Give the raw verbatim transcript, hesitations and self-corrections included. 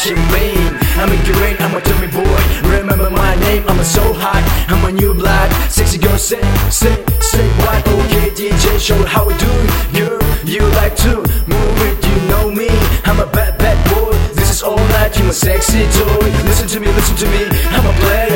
you mean? I'm a green, I'm a dummy boy. Remember my name, I'm a so hot. I'm a new blood, sexy girl. Say, say, say what? Okay, D J, show how we do it. Girl, you like to move it, you know me. I'm a bad, bad boy. This is all night, you a sexy toy. Listen to me, listen to me. I'm a player.